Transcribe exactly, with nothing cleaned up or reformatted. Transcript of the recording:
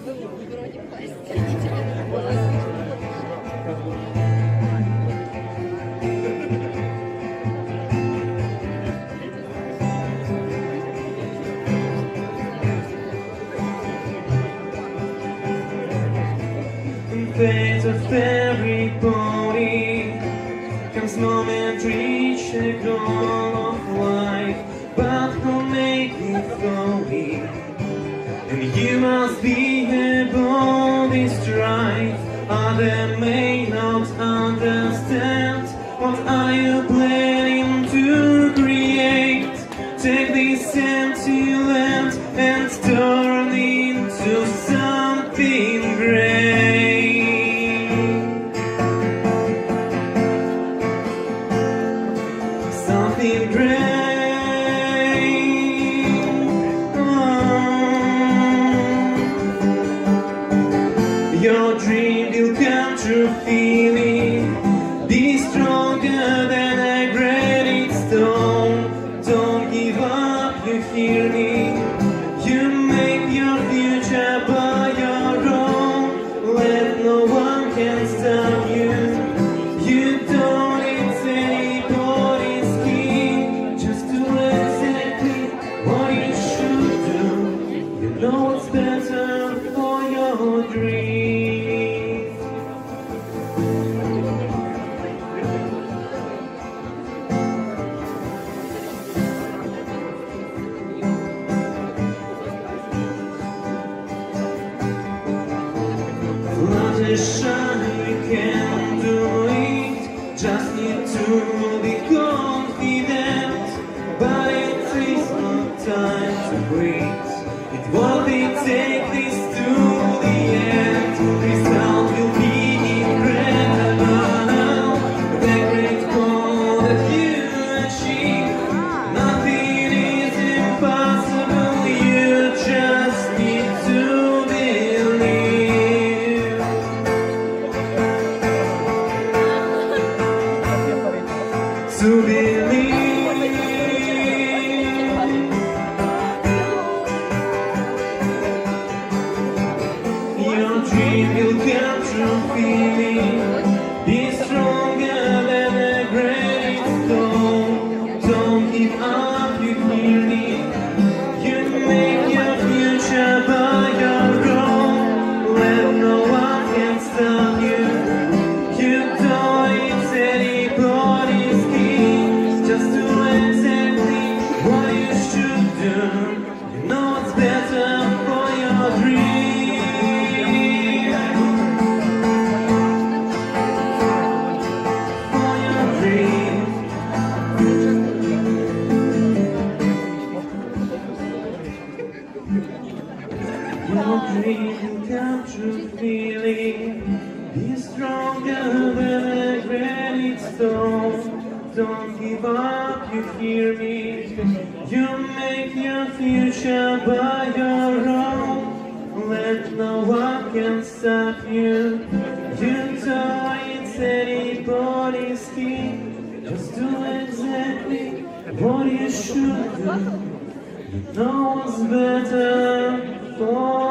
Вроде пластик. Fate of everybody comes moment reach a goal of life, but who make it flowing? And you must be able to strive. Others may not understand. What are you planning to create? Take this empty land and turn it into something great. Something great. Oh. Your dream will come true, feeling. Be stronger than a granite stone. Don't give up, you hear me. You make your future by your own. Let no one can stop you. You don't need anybody's key. Just do exactly what you should do. You know what's better for your dream. Fluttershy, we can do it. Just need to be confident. But it takes no time to wait. It won't be take this to the end. Result will be incredible. The great goal that you achieve. Nothing is impossible. You just need to believe. To believe. Your dream will come true, feeling. Be stronger than a granite stone. Don't give up, you hear me. You make your future by your own. Let no one can stop you. You don't need anybody's key. Just do exactly what you should do. You know what's better for your dream. For your dream. Your dream will come true, feeling. Be stronger than a granite stone. Don't give up, you hear me. You make your future by your own. Let no one can stop you. You don't need anybody's key. Just do exactly what you should do. You know what's better for